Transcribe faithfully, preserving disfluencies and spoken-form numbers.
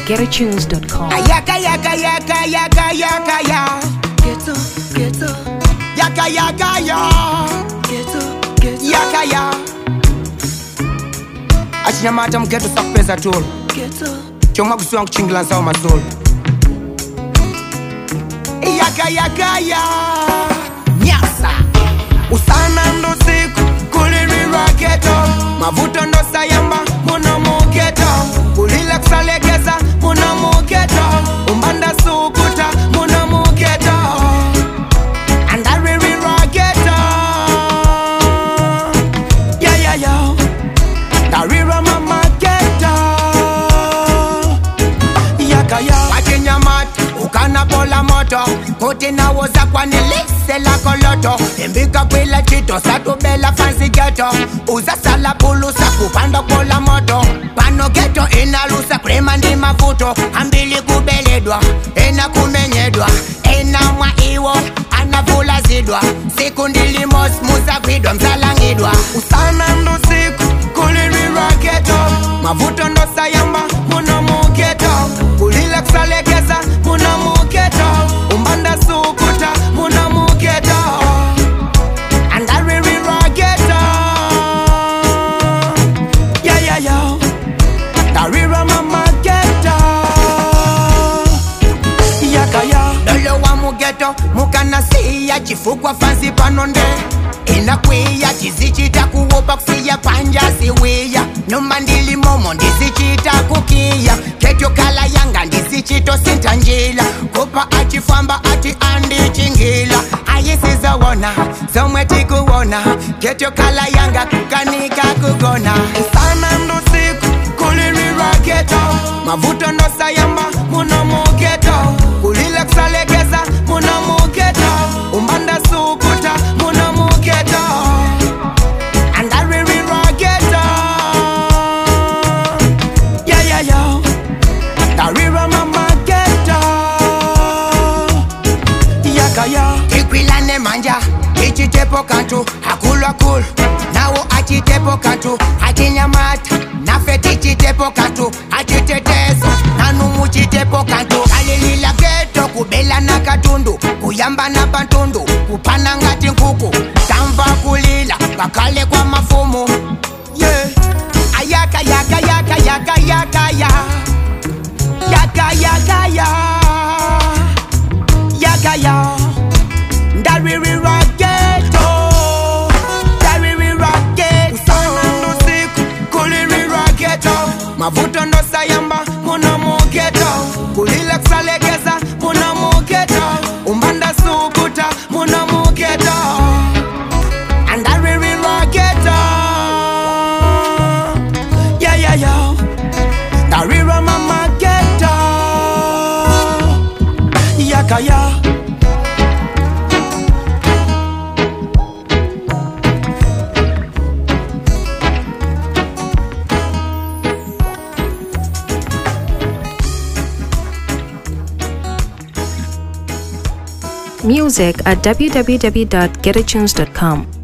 get a tunes dot com. Yaka yaka yaka yaka yaka ya. Ghetto, ghetto, Yaka yaka ya. ghetto, ghetto, Yaka ya. Achinyamata mketo sakupeza tulu. ghetto. Choma kusiwa kuchingila nsawa mazulu. Yaka yaka ya. Nyasa. Usana ndo siku kulirira keto. Mavuto ndo sayamba muna muketo. Kulila kusalegeza muna muketo. Umbanda sukuta muna muketo. Andaririra keto. Yeah yeah yeah. Darira mama keto. Yaka ya. Wachinyamata ukana pola moto. Kuti na woza kwa nilise la koloto. Imbika kwila chito satu bela fancy ghetto. Uza sala pulu sa kupanda pola moto. Pano ghetto inalusa krema ndi mafuto. Ambili kubeledwa, ena kumenyedwa. Ena mwa iwo, anavula zidwa. Siku ndili mos musa kwidwa mzalangidwa. Usana ndo siku kulirira ghetto. Mavuto ndo sayamba muna muketo. Kulila kusalegeza muna muketo. Umbanda sukuta muna muketo. Andaririra ghetto. Yeah yeah yeah. Darira mama ghetto. Yaka ya. Dolo wa mugeto mukana siya chifukwa fansi panonde. Inakwiya tizichita kuwopa kusiya panja siwiya. Numa ndili momo ndizichita kukiya. Ketyo kala yanga ndizichito sintanjila. Kupa achifamba ati andi chingila. Ayisiza wona, somwe tikuwona. Ketyo kala yanga kukanika kugona. Sana ndo siku kulirira ghetto. Mavuto ndo sayamba muna muketo. Kulila kusalegeza muna muketo. Umbanda sukuta muna muketo. Andaririra ghetto. Yeah yeah yeah. Darira mama ghetto. Yaka ya. Ikwilane manja ichitepo kantu hakulwa kulu. Nawo achitepo kantu achinyamata. Nafeti chitepo kantu achitetezo. Nanumu chitepo kantu alilila ghetto. Kubela na katundu kuyamba na pantundu. Kupana ngati nkuku tamva kulila kakale kwa mafumu. Yeah. Ayaka yaka yaka yaka yaka ya. Yaka yaka ya. Yaka ya. Darira ghetto. Darira ghetto. Usana ndo siku kulirira ghetto. Mavuto ndo sayamba muna muketo. Kulila kusalegeza muna muketo. Umbanda sukuta muna muketo. Andaririra ghetto. Yeah yeah yeah. Darira mama ghetto. Yaka ya. Music at w w w dot get a tunes dot com.